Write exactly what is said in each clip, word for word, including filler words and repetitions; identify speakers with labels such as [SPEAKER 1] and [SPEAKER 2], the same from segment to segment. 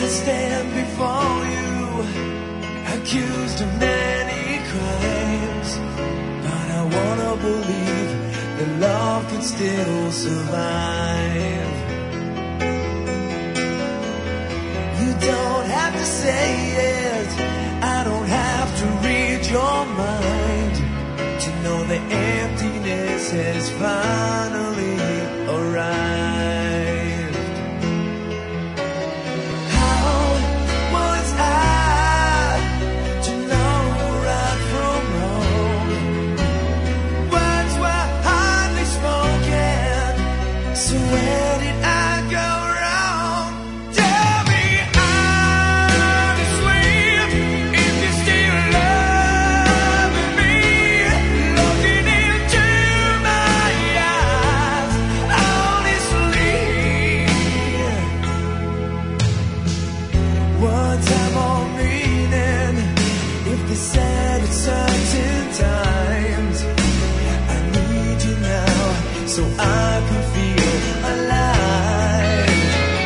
[SPEAKER 1] stand before you, accused of many crimes, but I wanna believe that love could still survive. You don't have to say it, I don't have to read your mind to know the emptiness has finally arrived. How was I to know right from wrong? Words were hardly spoken, so where did I go wrong? Tell me honestly if you still love me, looking into my eyes honestly. Words have all meaning if they said at certain times. I need you now so I can feel alive.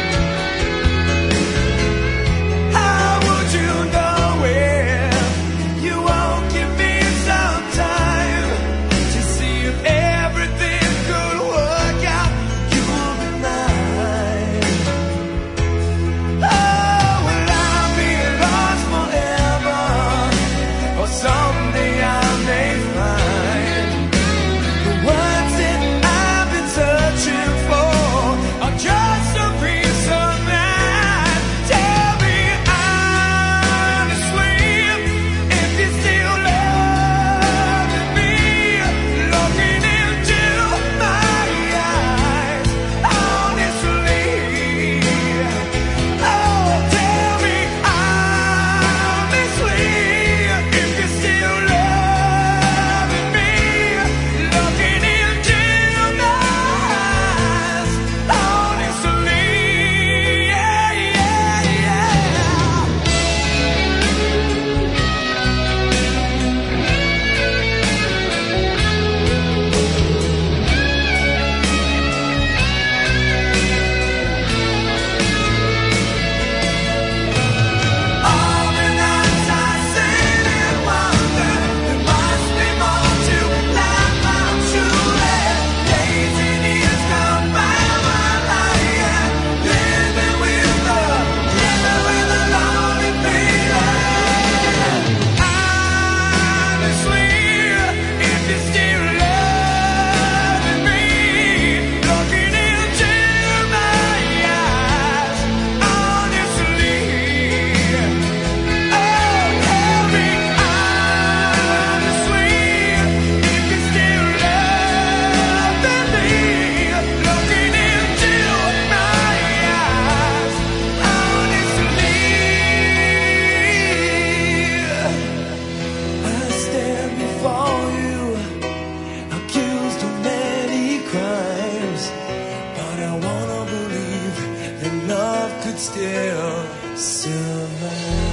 [SPEAKER 1] How would you know if you won't give me some time to see if everything could work out? You'll be mine. Oh, will I be lost forever, or someday I may find the words that I've been searching for are just a piece of mind. Tell me honestly if you still love me, looking into my eyes honestly. Oh, tell me honestly if you still love me, looking into my eyes honestly. Yeah, yeah, yeah. All the nights I sit and wonder, there must be more to life, I'm sure. Days and years come by while lying, living with a, living with a lonely feeling. Honestly, if you still love me, looking into my eyes honestly. Oh, tell me honestly if you still love me, looking into my eyes honestly. I stand before you, accused of many crimes, but I wanna believe that love could still survive.